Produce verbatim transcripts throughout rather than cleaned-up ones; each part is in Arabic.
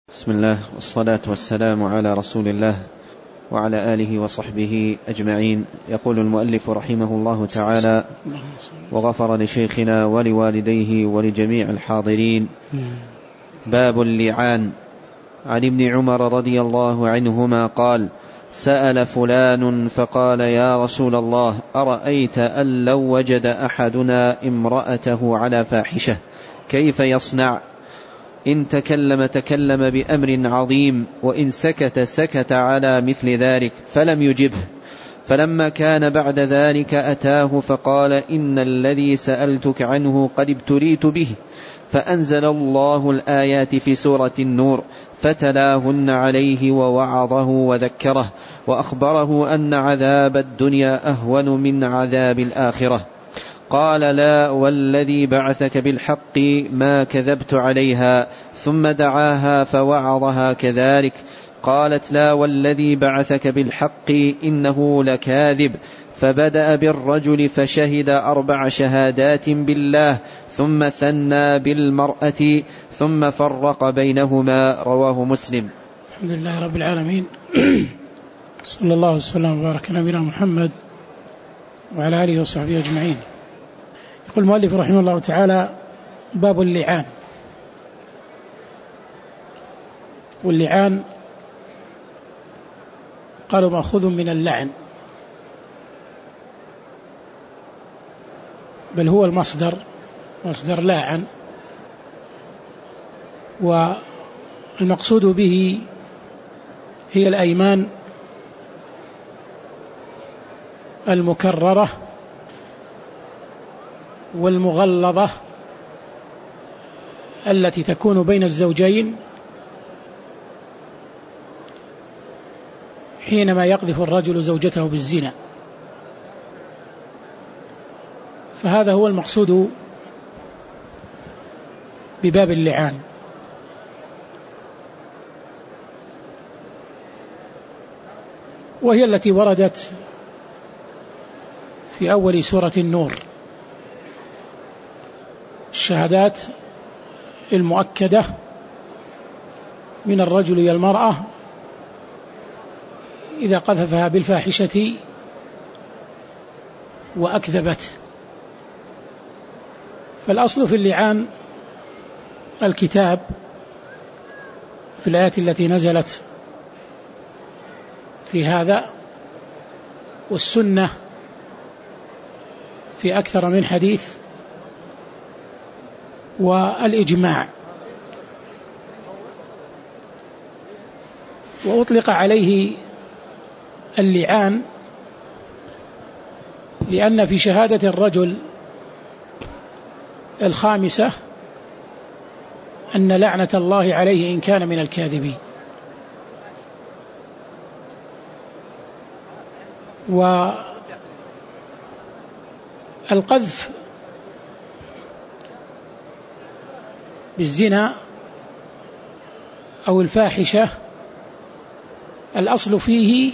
بسم الله والصلاة والسلام على رسول الله وعلى آله وصحبه أجمعين. يقول المؤلف رحمه الله تعالى: وغفر لشيخنا ولوالديه ولجميع الحاضرين. باب اللعان. عن ابن عمر رضي الله عنهما قال: سأل فلان فقال: يا رسول الله، أرأيت أن لو وجد أحدنا امرأته على فاحشة كيف يصنع؟ إن تكلم تكلم بأمر عظيم، وإن سكت سكت على مثل ذلك، فلم يجبه. فلما كان بعد ذلك أتاه فقال: إن الذي سألتك عنه قد ابتليت به. فأنزل الله الآيات في سورة النور فتلاهن عليه ووعظه وذكره وأخبره أن عذاب الدنيا أهون من عذاب الآخرة. قال: لا والذي بعثك بالحق ما كذبت عليها. ثم دعاها فوعظها كذلك. قالت: لا والذي بعثك بالحق إنه لكاذب. فبدأ بالرجل فشهد أربع شهادات بالله ثم ثنى بالمرأة ثم فرق بينهما. رواه مسلم. الحمد لله رب العالمين، صلى الله وسلم وبارك على نبينا محمد وعلى آله وصحبه أجمعين. يقول المؤلف رحمه الله تعالى: باب اللعان. واللعان قالوا مأخوذ من اللعن، بل هو المصدر، مصدر لاعن، والمقصود به هي الأيمان المكررة والمغلظة التي تكون بين الزوجين حينما يقذف الرجل زوجته بالزنا. فهذا هو المقصود بباب اللعان. وهي التي وردت في أول سورة النور، الشهادات المؤكدة من الرجل إلى المرأة إذا قذفها بالفاحشة وأكذبت. فالأصل في اللعان الكتاب في الآيات التي نزلت في هذا، والسنة في أكثر من حديث، والإجماع. وأطلق عليه اللعان لأن في شهادة الرجل الخامسة أن لعنة الله عليه إن كان من الكاذبين. والقذف بالزنا أو الفاحشة الأصل فيه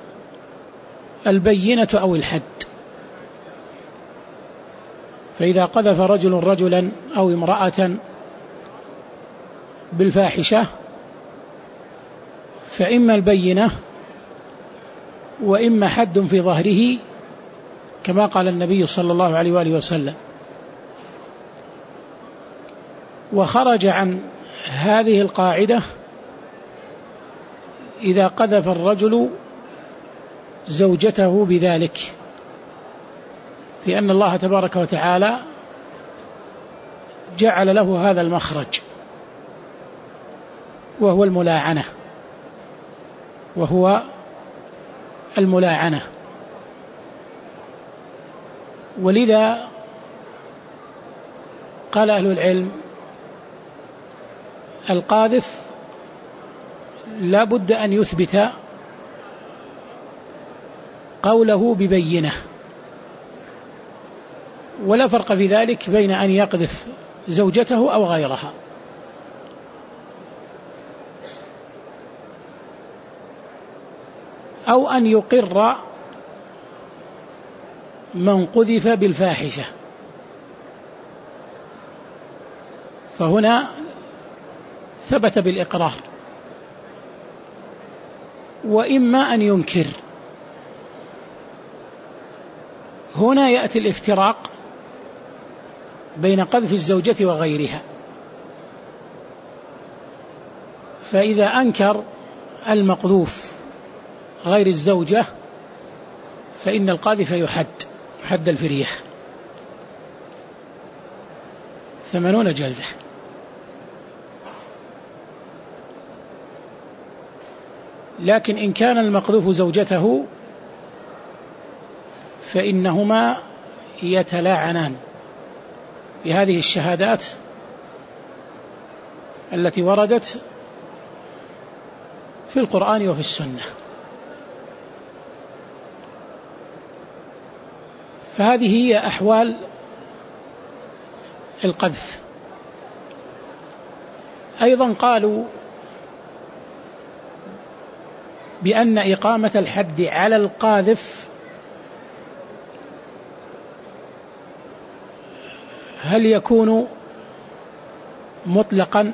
البينة أو الحد. فإذا قذف رجل رجلا أو امرأة بالفاحشة فإما البينة وإما حد في ظهره، كما قال النبي صلى الله عليه وآله وسلم. وخرج عن هذه القاعدة إذا قذف الرجل زوجته بذلك، في أن الله تبارك وتعالى جعل له هذا المخرج، وهو الملاعنة وهو الملاعنة ولذا قال أهل العلم: القاذف لا بد أن يثبت قوله ببينة، ولا فرق في ذلك بين أن يقذف زوجته أو غيرها. أو أن يقر من قذف بالفاحشة، فهنا ثبت بالإقرار وإما أن ينكر. هنا يأتي الافتراق بين قذف الزوجة وغيرها، فإذا أنكر المقذوف غير الزوجة فإن القاذف يحد حد الفرية ثمانون جلدة. لكن إن كان المقذوف زوجته فإنهما يتلاعنان بهذه الشهادات التي وردت في القرآن وفي السنة. فهذه هي أحوال القذف. أيضا قالوا بأن إقامة الحد على القاذف هل يكون مطلقا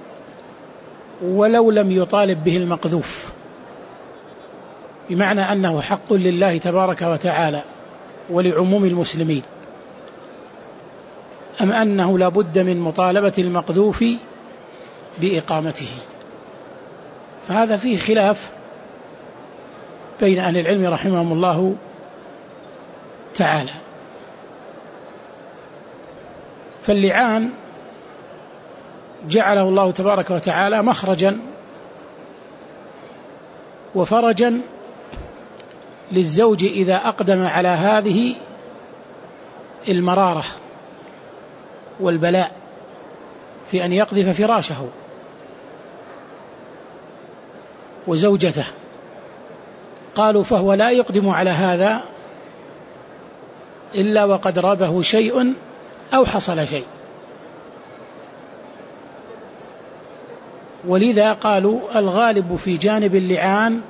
ولو لم يطالب به المقذوف، بمعنى أنه حق لله تبارك وتعالى ولعموم المسلمين، أم أنه لا بد من مطالبة المقذوف بإقامته؟ فهذا فيه خلاف بين أهل العلم رحمهم الله تعالى. فاللعان جعله الله تبارك وتعالى مخرجا وفرجا للزوج إذا أقدم على هذه المرارة والبلاء في أن يقذف فراشه وزوجته. قالوا فهو لا يقدم على هذا إلا وقد رابه شيء أو حصل شيء، ولذا قالوا الغالب في جانب اللعان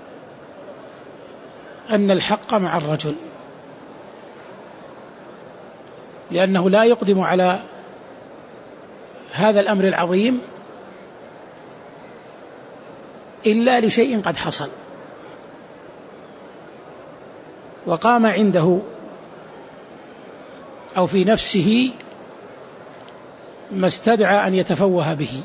أن الحق مع الرجل، لأنه لا يقدم على هذا الأمر العظيم إلا لشيء قد حصل وقام عنده أو في نفسه ما استدعى أن يتفوه به.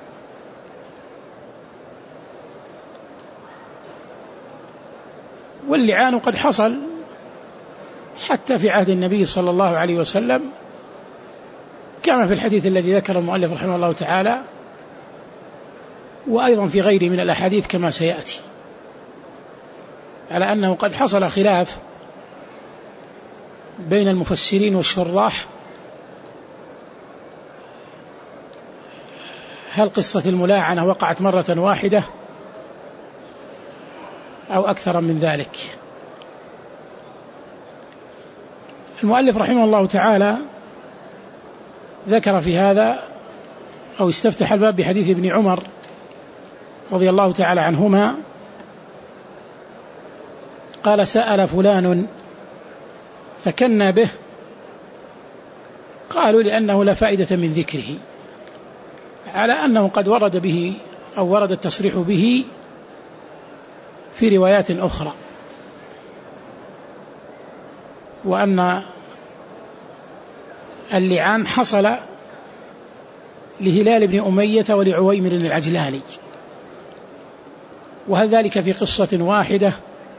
واللعان قد حصل حتى في عهد النبي صلى الله عليه وسلم، كما في الحديث الذي ذكر المؤلف رحمه الله تعالى، وأيضا في غيره من الأحاديث كما سيأتي، على أنه قد حصل خلاف بين المفسرين والشراح هل قصة الملاعنة وقعت مرة واحدة أو أكثر من ذلك. المؤلف رحمه الله تعالى ذكر في هذا أو استفتح الباب بحديث ابن عمر رضي الله تعالى عنهما قال سأل فلان فكنا به، قالوا لأنه لا فائدة من ذكره، على أنه قد ورد به أو ورد التصريح به في روايات أخرى، وأن اللعان حصل لهلال بن أمية ولعويمر العجلاني، وهل ذلك في قصة واحدة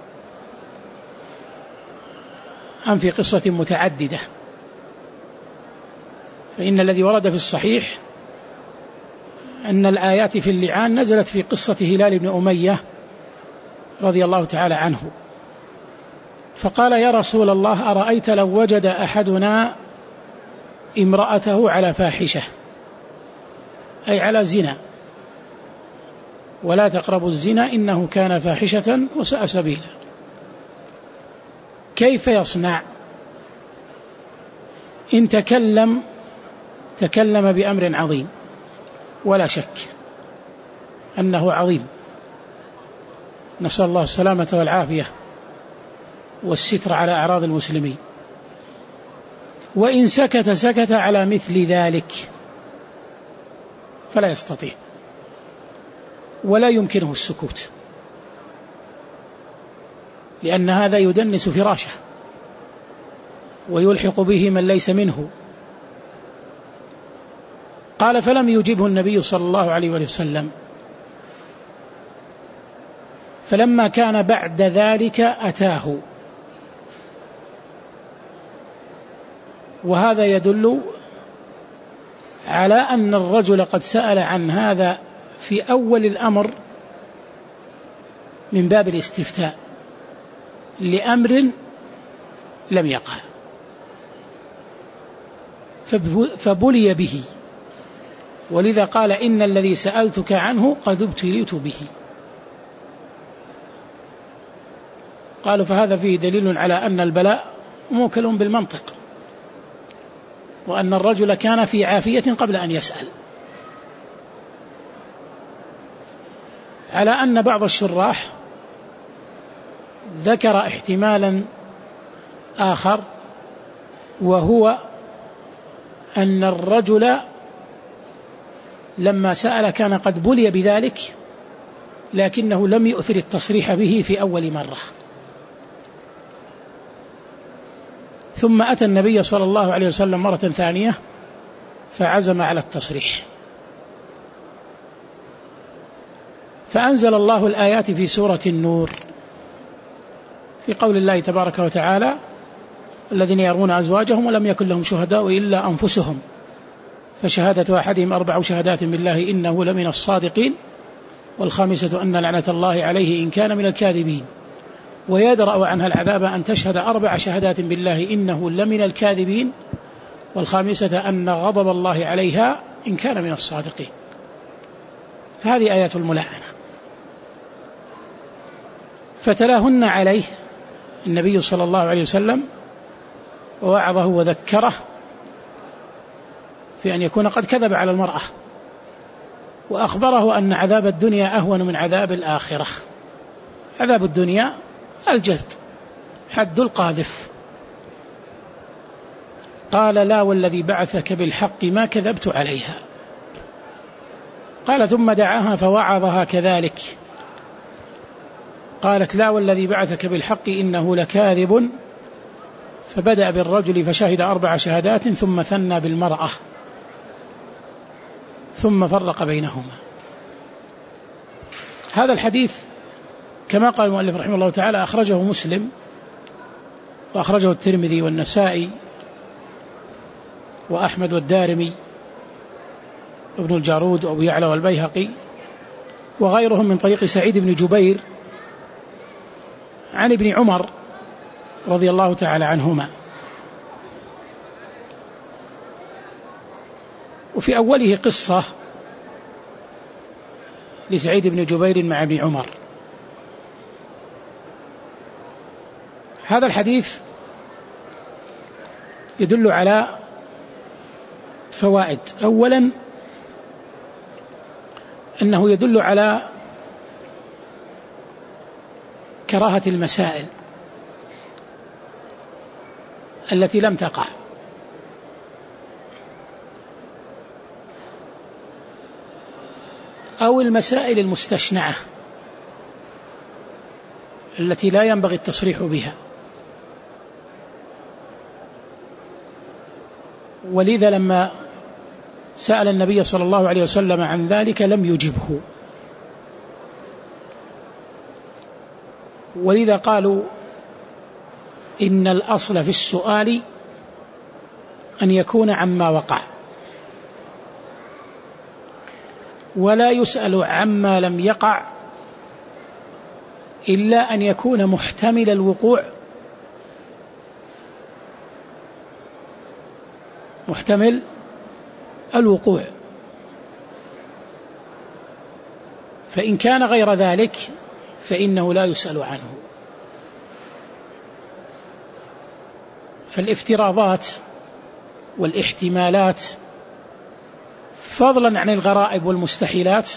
أم في قصة متعددة؟ فإن الذي ورد في الصحيح أن الآيات في اللعان نزلت في قصة هلال بن أمية رضي الله تعالى عنه، فقال يا رسول الله أرأيت لو وجد أحدنا امرأته على فاحشة أي على زنا، ولا تقربوا الزنا إنه كان فاحشة وساء سبيلا، كيف يصنع؟ إن تكلم تكلم بأمر عظيم، ولا شك أنه عظيم، نسأل الله السلامة والعافية والستر على أعراض المسلمين. وإن سكت سكت على مثل ذلك فلا يستطيع ولا يمكنه السكوت، لأن هذا يدنس فراشه ويلحق به من ليس منه. قال فلم يجبه النبي صلى الله عليه وسلم، فلما كان بعد ذلك أتاه. وهذا يدل على أن الرجل قد سأل عن هذا في أول الأمر من باب الاستفتاء لأمر لم يقع، فبلي به، ولذا قال إن الذي سألتك عنه قد ابتليت به. قالوا فهذا فيه دليل على أن البلاء موكل بالمنطق، وأن الرجل كان في عافية قبل أن يسأل. على أن بعض الشراح ذكر احتمالا آخر، وهو أن الرجل لما سأل كان قد بلي بذلك، لكنه لم يؤثر التصريح به في أول مرة، ثم أتى النبي صلى الله عليه وسلم مرة ثانية فعزم على التصريح، فأنزل الله الآيات في سورة النور في قول الله تبارك وتعالى: الذين يرون أزواجهم ولم يكن لهم شهداء إلا أنفسهم فشهادة أحدهم أربع شهادات بالله إنه لمن الصادقين والخامسة أن لعنة الله عليه إن كان من الكاذبين ويدرأ عنها العذاب أن تشهد أربع شهادات بالله إنه لمن الكاذبين والخامسة أن غضب الله عليها إن كان من الصادقين. فهذه آيات الملاعنة، فتلاهن عليه النبي صلى الله عليه وسلم ووعظه وذكره في أن يكون قد كذب على المرأة، وأخبره أن عذاب الدنيا أهون من عذاب الآخرة. عذاب الدنيا الجلد حد القاذف. قال: لا والذي بعثك بالحق ما كذبت عليها. قال: ثم دعاها فوعظها كذلك. قالت: لا والذي بعثك بالحق إنه لكاذب. فبدأ بالرجل فشهد أربع شهادات ثم ثنى بالمرأة ثم فرق بينهما. هذا الحديث كما قال المؤلف رحمه الله تعالى أخرجه مسلم وأخرجه الترمذي والنسائي وأحمد والدارمي وابن الجارود وأبو يعلى والبيهقي وغيرهم من طريق سعيد بن جبير عن ابن عمر رضي الله تعالى عنهما. وفي أوله قصة لسعيد بن جبير مع ابن عمر. هذا الحديث يدل على فوائد. أولا أنه يدل على كراهة المسائل التي لم تقع، أو المسائل المستشنعة التي لا ينبغي التصريح بها. ولذا لما سأل النبي صلى الله عليه وسلم عن ذلك لم يجبه، ولذا قالوا إن الأصل في السؤال أن يكون عما وقع، ولا يسأل عما لم يقع إلا أن يكون محتمل الوقوع محتمل الوقوع فإن كان غير ذلك فإنه لا يسأل عنه. فالافتراضات والاحتمالات فضلا عن الغرائب والمستحيلات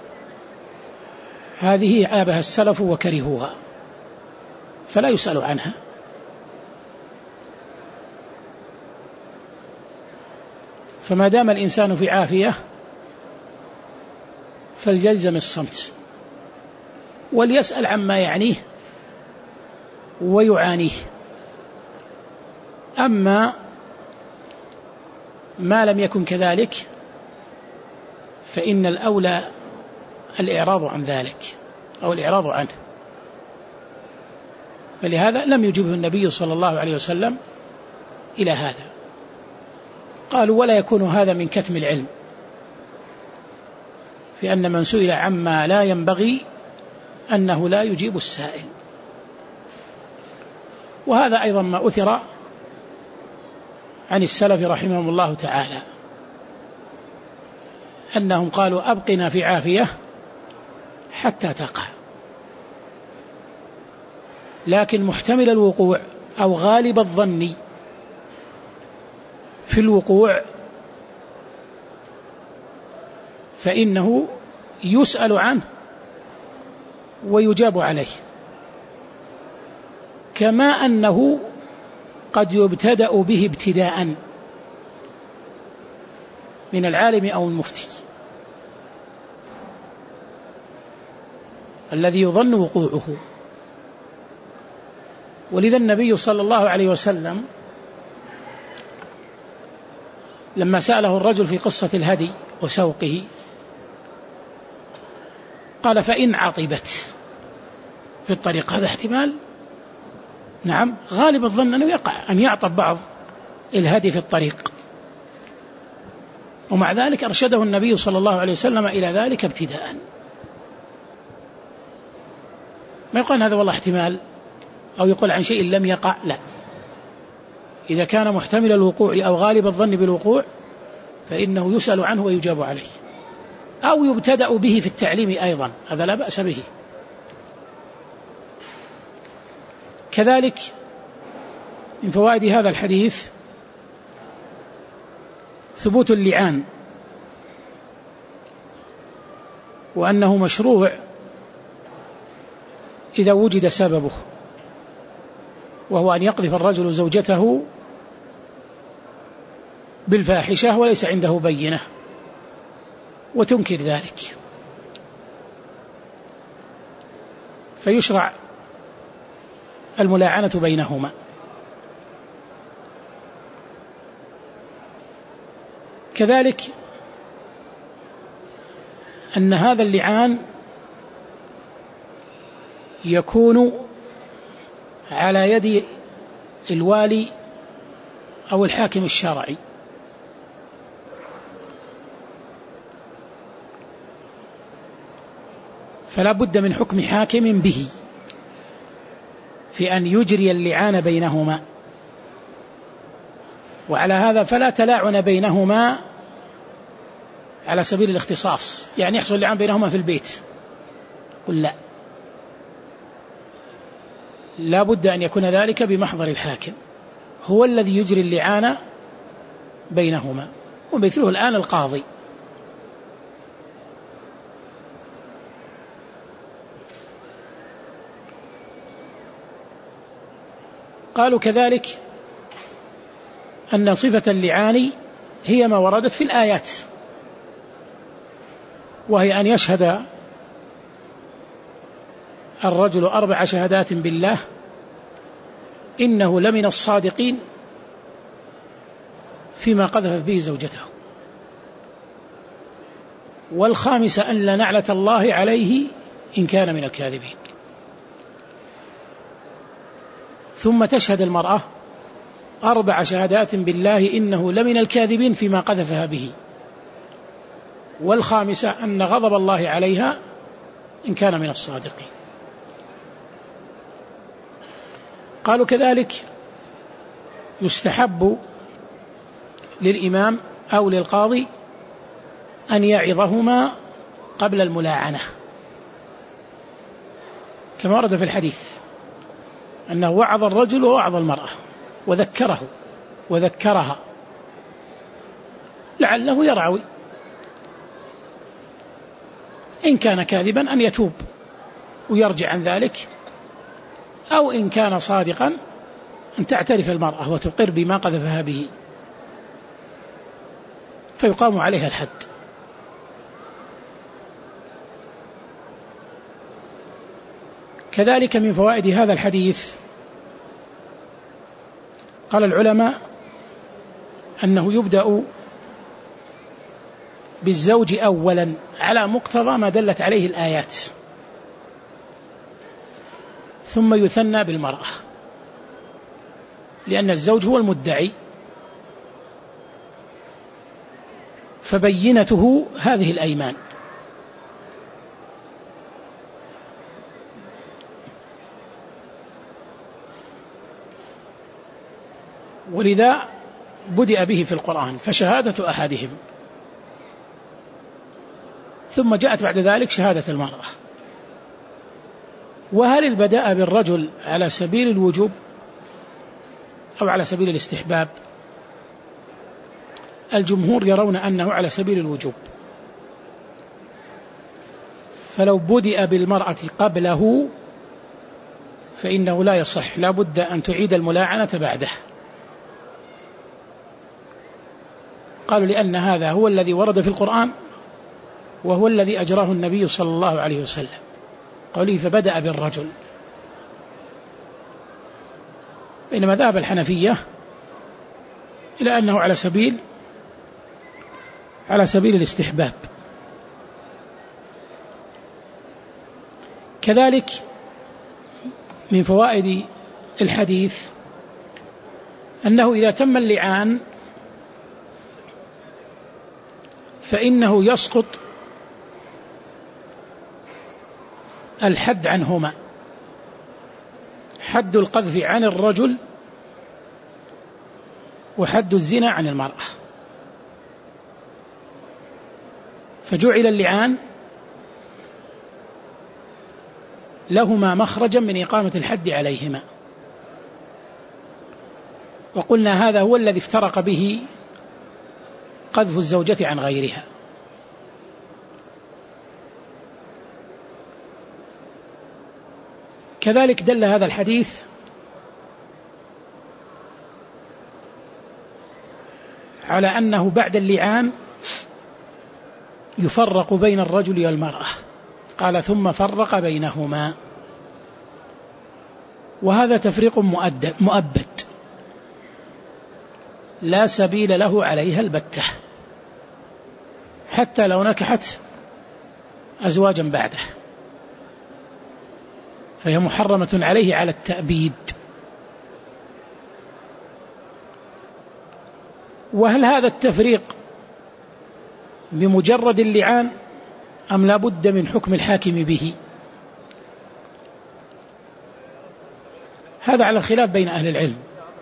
هذه عابها السلف وكرهوها فلا يسأل عنها. فما دام الإنسان في عافية فليلزم الصمت وليسأل عما يعنيه ويعانيه. أما ما لم يكن كذلك فإن الأولى الإعراض عن ذلك أو الإعراض عنه، فلهذا لم يجبه النبي صلى الله عليه وسلم إلى هذا. قالوا ولا يكون هذا من كتم العلم، في أن من سئل عما لا ينبغي أنه لا يجيب السائل. وهذا أيضا ما أثر عن السلف رحمهم الله تعالى، أنهم قالوا أبقنا في عافية حتى تقع، لكن محتمل الوقوع أو غالب الظن في الوقوع فإنه يسأل عنه ويجاب عليه، كما أنه قد يبتدأ به ابتداء من العالم أو المفتي الذي يظن وقوعه. ولذا النبي صلى الله عليه وسلم لما سأله الرجل في قصة الهدي وسوقه قال فإن عطبت في الطريق، هذا احتمال، نعم، غالب الظن أنه يقع أن يعطب بعض الهدي في الطريق، ومع ذلك أرشده النبي صلى الله عليه وسلم إلى ذلك ابتداء. ما يقول هذا والله احتمال أو يقول عن شيء لم يقع، لا، إذا كان محتمل الوقوع أو غالب الظن بالوقوع فإنه يسأل عنه ويجاب عليه، أو يبتدأ به في التعليم أيضا، هذا لا بأس به. كذلك من فوائد هذا الحديث ثبوت اللعان، وأنه مشروع إذا وجد سببه، وهو أن يقذف الرجل زوجته بالفاحشة وليس عنده بينة وتنكر ذلك، فيشرع الملاعنة بينهما. كذلك أن هذا اللعان يكون على يد الوالي أو الحاكم الشرعي، فلا بد من حكم حاكم به في أن يجري اللعان بينهما. وعلى هذا فلا تلاعن بينهما على سبيل الاختصاص، يعني يحصل اللعان بينهما في البيت، قل لا، لا بد أن يكون ذلك بمحضر الحاكم، هو الذي يجري اللعان بينهما، ومثله الآن القاضي. قالوا كذلك أن صفة اللعان هي ما وردت في الآيات، وهي أن يشهد الرجل أربع شهادات بالله إنه لمن الصادقين فيما قذف به زوجته، والخامسة أن لا نعلة الله عليه إن كان من الكاذبين. ثم تشهد المرأة أربع شهادات بالله إنه لمن الكاذبين فيما قذفها به، والخامسة أن غضب الله عليها إن كان من الصادقين. قالوا كذلك يستحب للإمام أو للقاضي أن يعظهما قبل الملاعنة، كما ورد في الحديث أنه وعظ الرجل ووعظ المرأة وذكره وذكرها لعله يرعوي، إن كان كاذبا أن يتوب ويرجع عن ذلك، أو إن كان صادقا أن تعترف المرأة وتقر بما قذفها به فيقام عليها الحد. كذلك من فوائد هذا الحديث قال العلماء أنه يبدأ بالزوج أولا على مقتضى ما دلت عليه الآيات، ثم يثنى بالمرأة، لأن الزوج هو المدعي، فبينته هذه الأيمان. ولذا بدأ به في القرآن، فشهادة أحدهم، ثم جاءت بعد ذلك شهادة المرأة. وهل البداء بالرجل على سبيل الوجوب أو على سبيل الاستحباب؟ الجمهور يرون أنه على سبيل الوجوب، فلو بدأ بالمرأة قبله فإنه لا يصح، لا بد أن تعيد الملاعنة بعده. قالوا لأن هذا هو الذي ورد في القرآن، وهو الذي أجراه النبي صلى الله عليه وسلم، قوله فبدأ بالرجل. بينما ذهب الحنفية إلى أنه على سبيل على سبيل الاستحباب. كذلك من فوائد الحديث أنه إذا تم اللعان فإنه يسقط الحد عنهما، حد القذف عن الرجل وحد الزنا عن المرأة، فجعل اللعان لهما مخرجا من إقامة الحد عليهما. وقلنا هذا هو الذي افترق به قذف الزوجة عن غيرها. كذلك دل هذا الحديث على أنه بعد اللعان يفرق بين الرجل والمرأة، قال ثم فرق بينهما، وهذا تفريق مؤبد لا سبيل له عليها البتة، حتى لو نكحت أزواجا بعده فهي محرمة عليه على التأبيد. وهل هذا التفريق بمجرد اللعان أم لا بد من حكم الحاكم به؟ هذا على خلاف بين أهل العلم،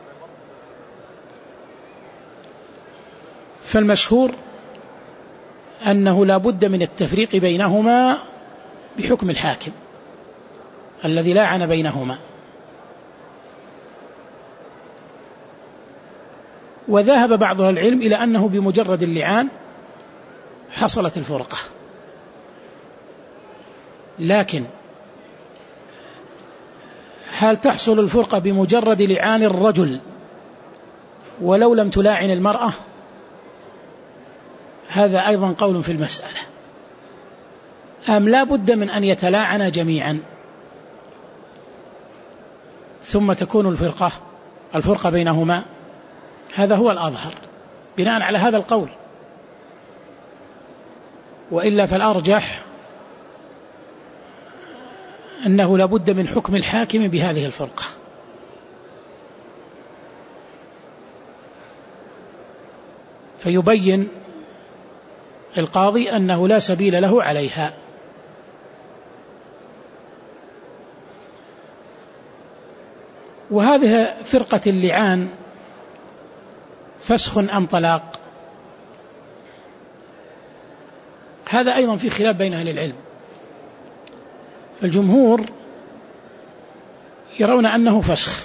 فالمشهور أنه لا بد من التفريق بينهما بحكم الحاكم الذي لاعن بينهما. وذهب بعض أهل العلم إلى أنه بمجرد اللعان حصلت الفرقة، لكن هل تحصل الفرقة بمجرد لعان الرجل ولو لم تلاعن المرأة؟ هذا أيضا قول في المسألة. أم لا بد من أن يتلاعن جميعا ثم تكون الفرقة الفرقة بينهما؟ هذا هو الأظهر بناء على هذا القول، وإلا فالأرجح أنه لا بد من حكم الحاكم بهذه الفرقة. فيبين القاضي أنه لا سبيل له عليها. وهذه فرقة اللعان فسخ أم طلاق؟ هذا أيضا في خلاف بين أهل العلم، فالجمهور يرون أنه فسخ،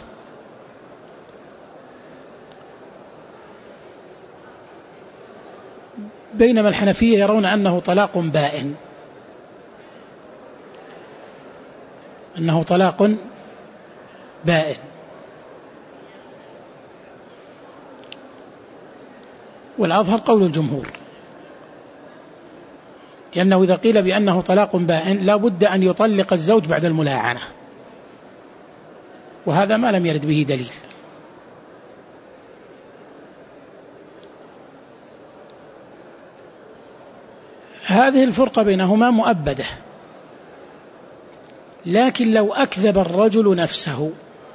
بينما الحنفية يرون أنه طلاق بائن، أنه طلاق بائن. والأظهر قول الجمهور، لأنه إذا قيل بأنه طلاق بائن لا بد أن يطلق الزوج بعد الملاعنة، وهذا ما لم يرد به دليل. هذه الفرقة بينهما مؤبدة، لكن لو أكذب الرجل نفسه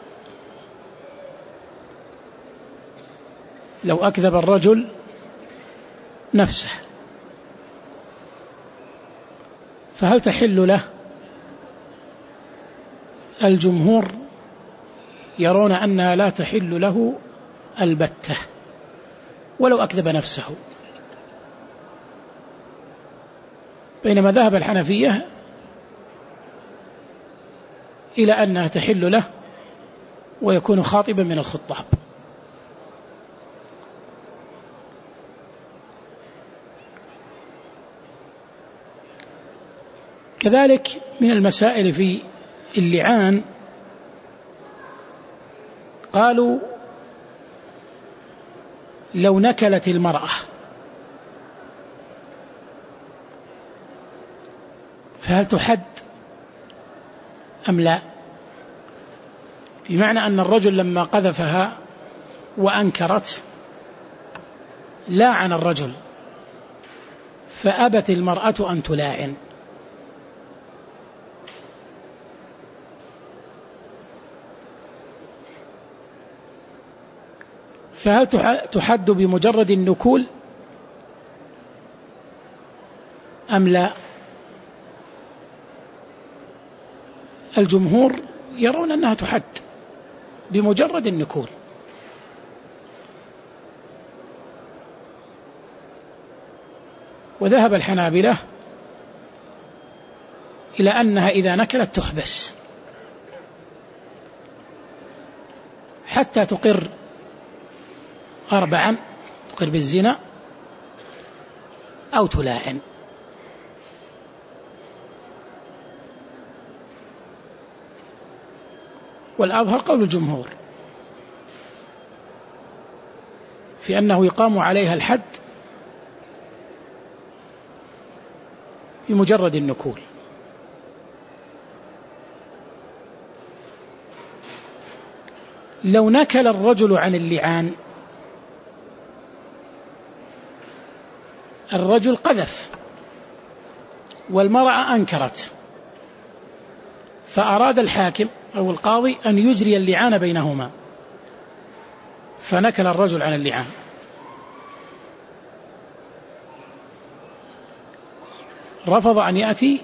لو أكذب الرجل نفسه فهل تحل له؟ الجمهور يرون أنها لا تحل له البتة ولو أكذب نفسه، بينما ذهب الحنفية إلى أنها تحل له ويكون خاطبا من الخطاب. كذلك من المسائل في اللعان قالوا لو نكلت المرأة فهل تحد أم لا؟ في معنى أن الرجل لما قذفها وأنكرت لاعن الرجل فأبت المرأة أن تلاعن، فهل تحد بمجرد النكول أم لا؟ الجمهور يرون أنها تحد بمجرد النكول، وذهب الحنابلة إلى أنها إذا نكلت تحبس حتى تقر أربعا، تقر بالزنا أو تلاعن. والأظهر قول الجمهور في أنه يقام عليها الحد بمجرد النكول. لو نكل الرجل عن اللعان، الرجل قذف والمرأة أنكرت، فأراد الحاكم أو القاضي أن يجري اللعان بينهما، فنكل الرجل عن اللعان، رفض أن يأتي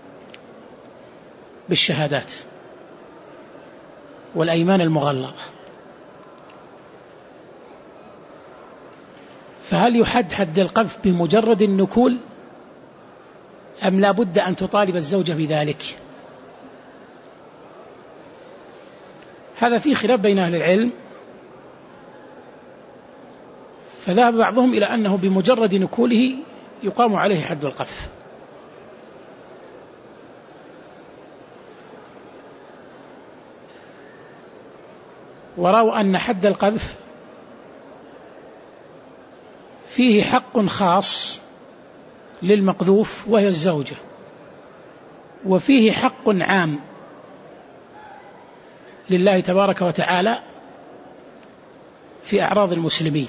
بالشهادات والأيمان المغلظة، فهل يحد حد القذف بمجرد النكول أم لا بد أن تطالب الزوجة بذلك؟ هذا فيه خلاف بين أهل العلم، فذهب بعضهم إلى أنه بمجرد نكوله يقام عليه حد القذف، ورأوا أن حد القذف فيه حق خاص للمقذوف وهي الزوجة، وفيه حق عام لله تبارك وتعالى في أعراض المسلمين.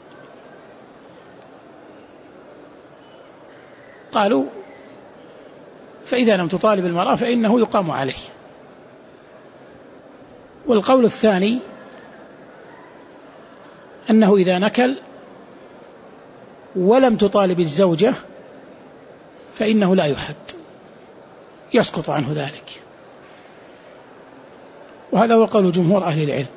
قالوا فإذا لم تطالب المرأة فإنه يقام عليه. والقول الثاني أنه إذا نكل ولم تطالب الزوجة فإنه لا يحد، يسقط عنه ذلك، وهذا هو قول جمهور أهل العلم.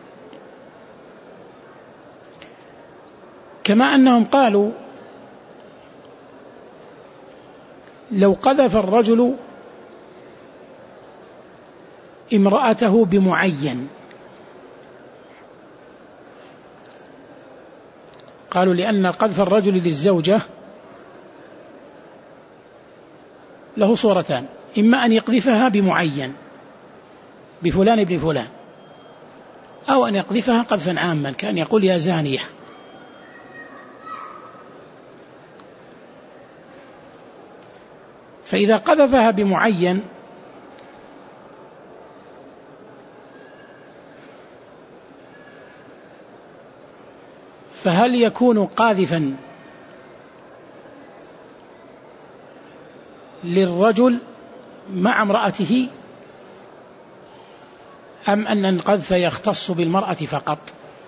كما أنهم قالوا لو قذف الرجل امرأته بمعين، قالوا لأن قذف الرجل للزوجة له صورتان، إما أن يقذفها بمعين بفلان ابن فلان، أو أن يقذفها قذفا عاما كأن يقول يا زانية. فإذا قذفها بمعين فهل يكون قاذفا للرجل مع امرأته أم أن القذف يختص بالمرأة فقط؟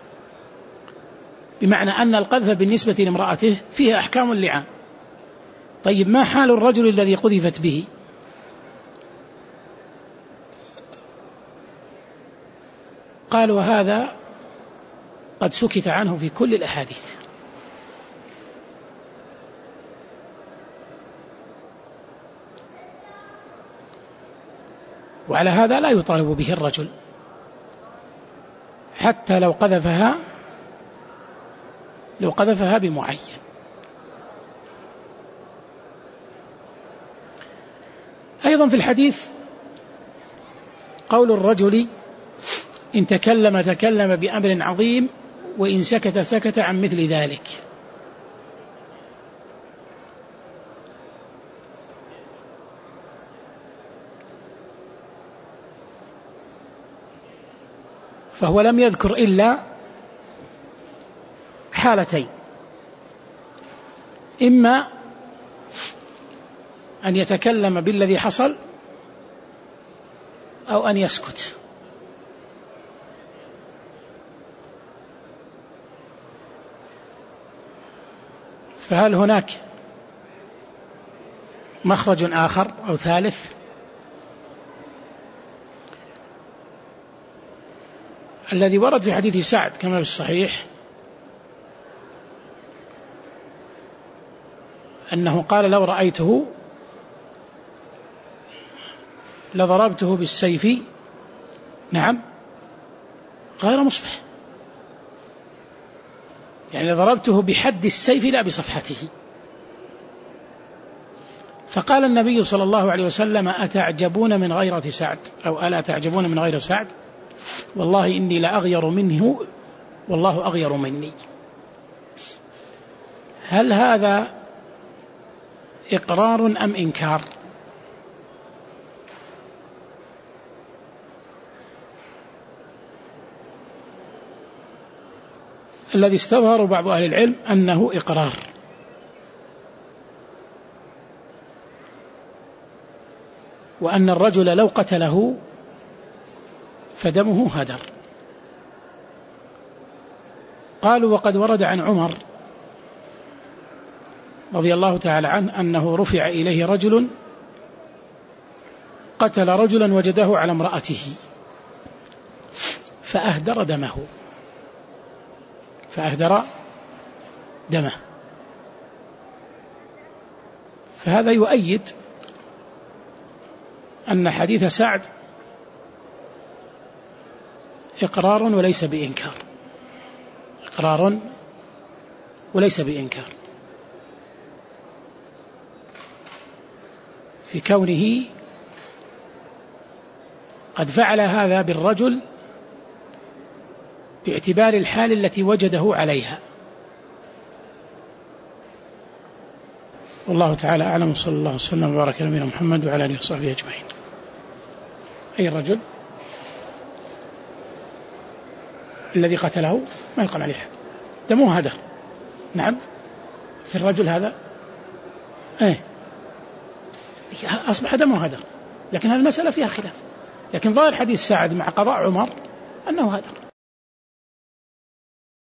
بمعنى أن القذف بالنسبة لامرأته فيه أحكام اللعان. طيب ما حال الرجل الذي قذفت به؟ قالوا هذا قد سكت عنه في كل الأحاديث، وعلى هذا لا يطالب به الرجل حتى لو قذفها لو قذفها بمعين. أيضا في الحديث قول الرجل إن تكلم تكلم بأمر عظيم وإن سكت سكت عن مثل ذلك. فهو لم يذكر إلا حالتين: إما أن يتكلم بالذي حصل أو أن يسكت. فهل هناك مخرج آخر أو ثالث؟ الذي ورد في حديث سعد كما في الصحيح أنه قال لو رأيته لضربته بالسيف نعم غير مصفح، يعني ضربته بحد السيف لا بصفحته. فقال النبي صلى الله عليه وسلم أتعجبون من غيرة سعد أو ألا تعجبون من غير سعد والله إني لأغير منه والله أغير مني. هل هذا إقرار أم إنكار؟ الذي استظهر بعض أهل العلم أنه إقرار، وأن الرجل لو قتله فدمه هدر. قالوا وقد ورد عن عمر رضي الله تعالى عنه أنه رفع إليه رجل قتل رجلا وجده على امرأته فأهدر دمه فأهدر دمه فهذا يؤيد أن حديث سعد إقرار وليس بإنكار، إقرار وليس بإنكار في كونه قد فعل هذا بالرجل باعتبار الحال التي وجده عليها. والله تعالى أعلم، صلى الله وسلم وبارك على نبينا محمد وعلى آله وصحبه أجمعين. أي الرجل الذي قتله ما يقال عليه حد، دمه هدر. نعم في الرجل هذا ايه أصبح دمه هدر، لكن هذه المسألة فيها خلاف، لكن ظاهر حديث سعد مع قضاء عمر أنه هدر.